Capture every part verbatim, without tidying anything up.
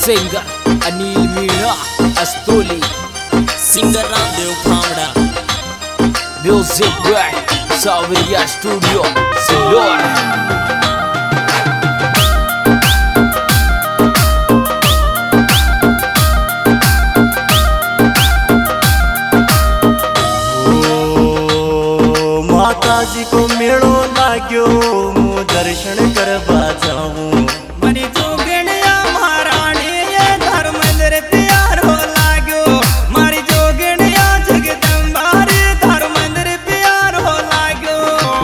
Singer Anil Meena Astoli, singer Ramdev Phawda, music by Sawariya studio Sillor. माताजी को मेड़ो लाग्यो, मु दर्शन करवा जाऊं। मरी जोगणिया महारानी ये धर्म मंदिर प्यारो लाग्यो, मारी जोगणिया जगदम्बा रे धर्म मंदिर प्यारो लाग्यो।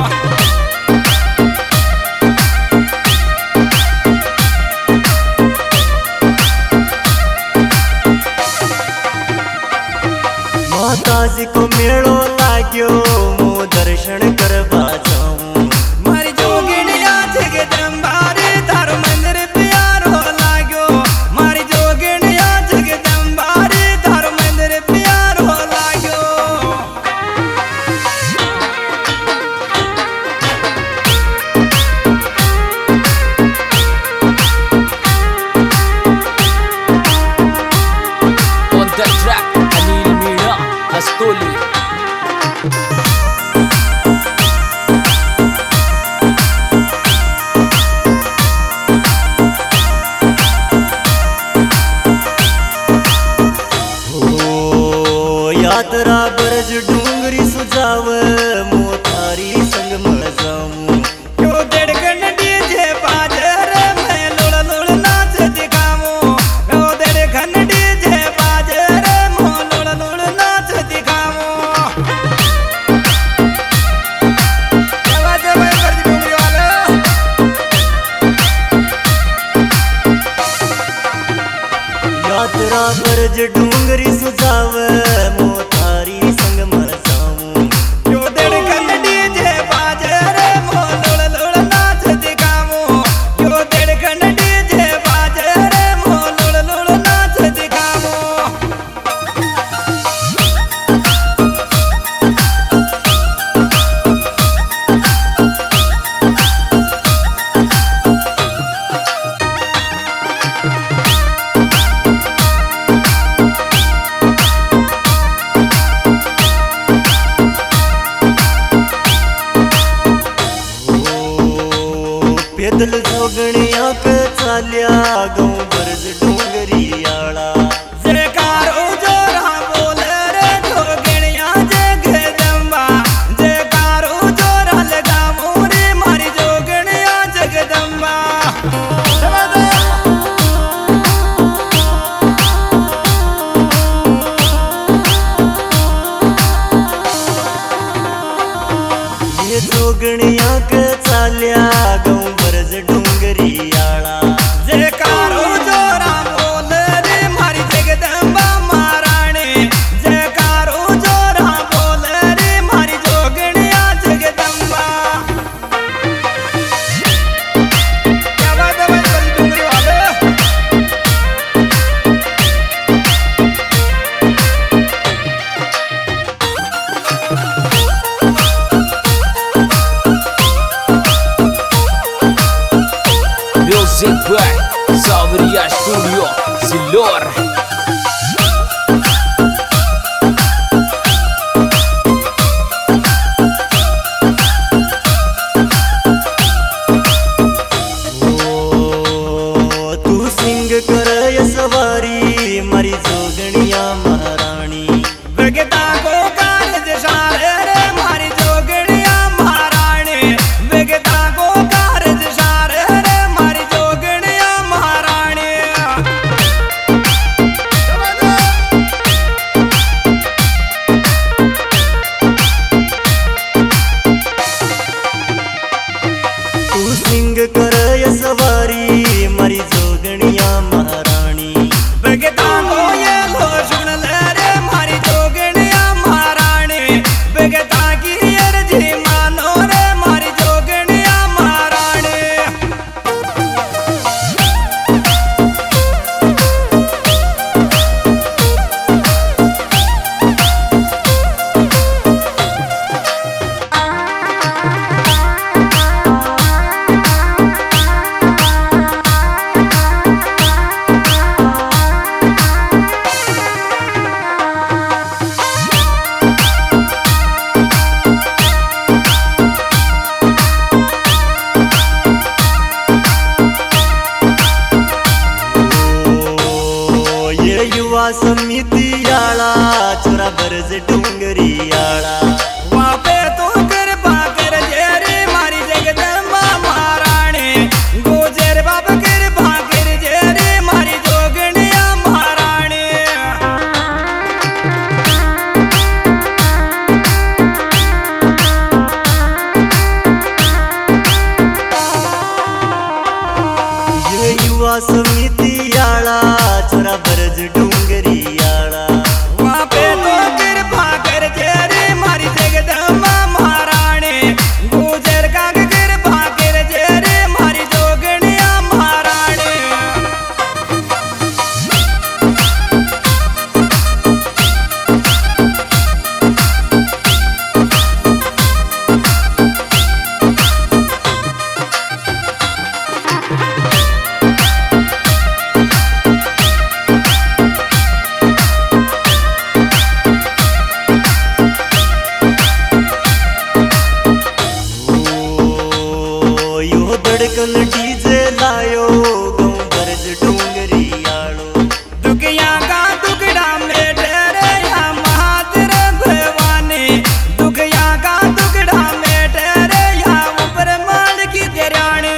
माताजी को मेड़ो लाग्यो, मु दर्शन करवा जाऊं। मारी जोगणिया जगदम्बा रे धर्म मंदिर प्यारो लाग्यो, मारी जोगणिया जगदम्बा रे धर्म मंदिर प्यारो लाग्यो। On the track Anil Meena अस्तोली। यात्रा बरज डूंगरी सुजाव, मु थारी संग मर जाऊं। यो देड़कन डीजे बाजे रे मैं लुड़ लुड़ नाच दिखाऊं। यो देड़कन डीजे बाजे रे मैं लुड़ लुड़ नाच दिखाऊं। आवाज में कर दी डूंगरी वाला। यात्रा बरज डूंगरी सुजाव, मु थारी संग मर जाऊं। यो देड़कन डीजे बाजे रे मैं लुड़ लुड़ नाच दिखाऊं। यो देड़कन डीजे बाजे रे मैं लुड़ लुड़ नाच दिखाऊं। पैदल जोगणिया के चाल्या, गाँव बरज डूंगरी आला। जयकारो जोरा बोले रे जोगणिया जगदम्बा, जयकारो जोरा लगामो रे मारी जोगणिया जगदम्बा। ये जोगणिया के चाल्या, गाँव बरज डूंगरी आला। जयकारो जोरा बोले रे मारी जगदम्बा महारानी, जयकारो जोरा बोले रे मारी जोगणिया जगदम्बा। क्या बात है भाई बड़ी डूंगरी वाले। Music by Sawariya studio Sillor. ओ, तू सिंग कर ये सवारी, मारी जोगणिया महारानी। वेगता को कारज सारे रे मारी जोगणिया महारानी, वेगता को कारज सारे रे मारी जोगणिया महारानी। तू सिंग कर ये सवारी, मारी जोगणिया महारानी। समिती आळा चोरा बरज डोंगरी आळा वापे तो कृपा कर जे रे मारी जगदंबा महाराणी गोजर बाप कृपा कर जे रे मारी जोगणिया महाराणी ये युवा समिती आळा चोरा बरज डोंगरी आळा वापे तो कृपा कर जे रे मारी जगदंबा महाराणी गोजर का कृपा कर जे रे मारी जोगणिया महाराणी ओ यो धड़कन डीजे लायो गाँव बरज डोंगरी आळो दुखिया का दुखड़ा में ठहरे या महातर भवानी दुखिया का दुखड़ा में ठहरे या ऊपर माल की दरानी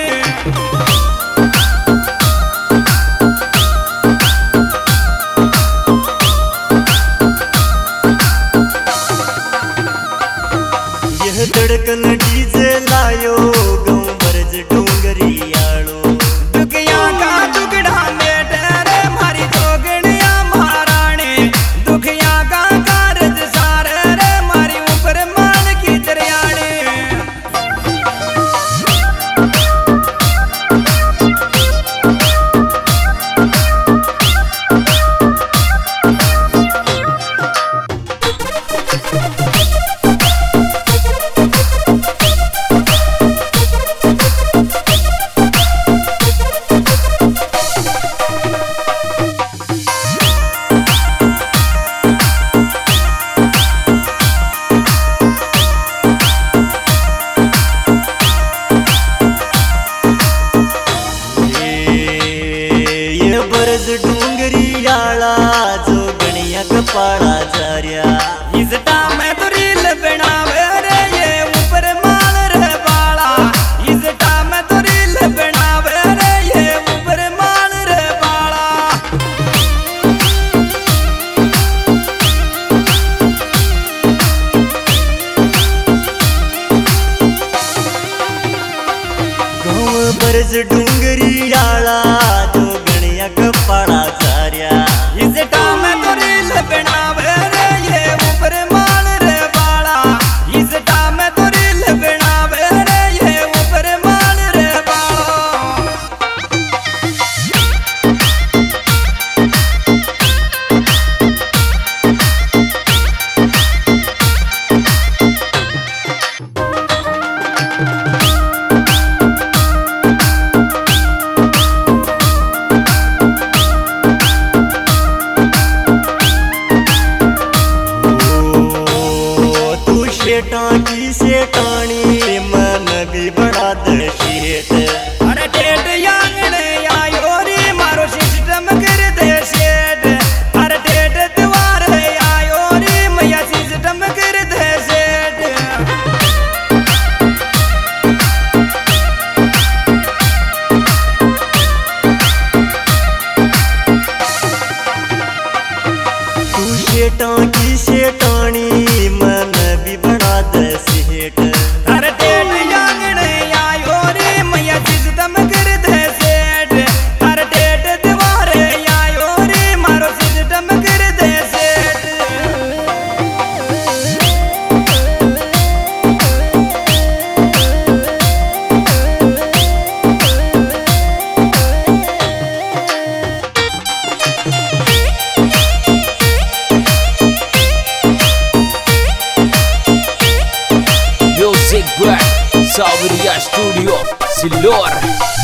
यह धड़कन डीजे लायो गाँव बरज डोंगरी आळो दुखिया का दुखड़ा में ठहरे मारी जोगणिया महारानी दुखिया का कारज सारे रे मारी ऊपर माल की दरियानी ये बरज डोंगरी आळा जो गणिया कपाळा जार्या इस टाइम तो रील बनावे रे ये ऊपर माल रे बाला इस टाइम तो रील बनावे रे ये ऊपर माल रे बाला गाँव बरज डोंगरी आळा जो गणिया कपाळा जार्या इस टाइम तो रील बनावे रे ये ऊपर माल रे बाला इस टाइम तो रील बनावे रे ये ऊपर माल रे बाला ओ तू शेटा की सेटाणी मन भी बड़ा दशेट अरे टेट यांगने आयो रे मारो सिस्टम कर दे सेट अरे टेट द्वार आयो रे मैया सिस्टम कर दे सेट तू शेटा की सेटाणी मन भी बड़ा दशेट अरे टेट यांगने आयो रे मैया सिस्टम कर दे सेट अरे टेट द्वार आयो रे मारो सिस्टम कर दे set Music Black Sauriya Studio Silor.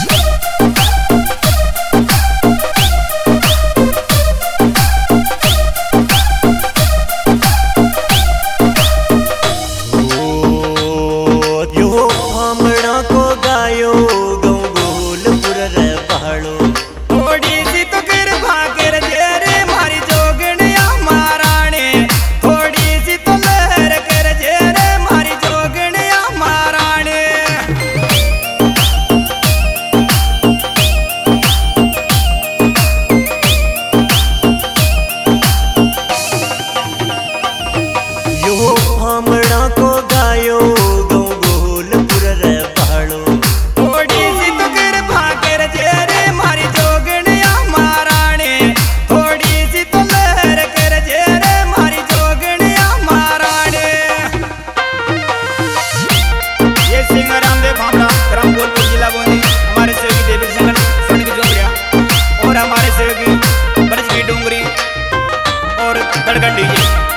ओ यो फामड़ा को गायो गाँव गोलपुर रे पहाड़ो थोड़ी सी तो कृपा कर दे रे मारी जोग हमारे सहयोगी ब्रज की डूंगरी और धड़कन डीजे।